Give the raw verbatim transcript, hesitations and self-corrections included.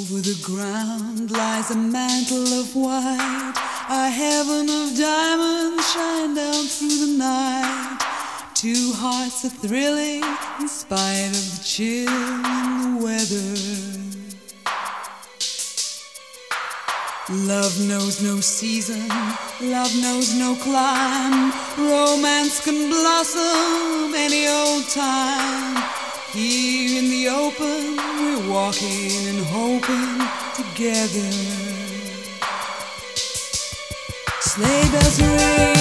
Over the ground lies a mantle of white, a heaven of diamonds shine down through the night. Two hearts are thrilling in spite of the chill in the weather. Love knows no season, love knows no clime. Romance can blossom any old time. Here in the open, we're walking and hoping together. Sleigh bells ring.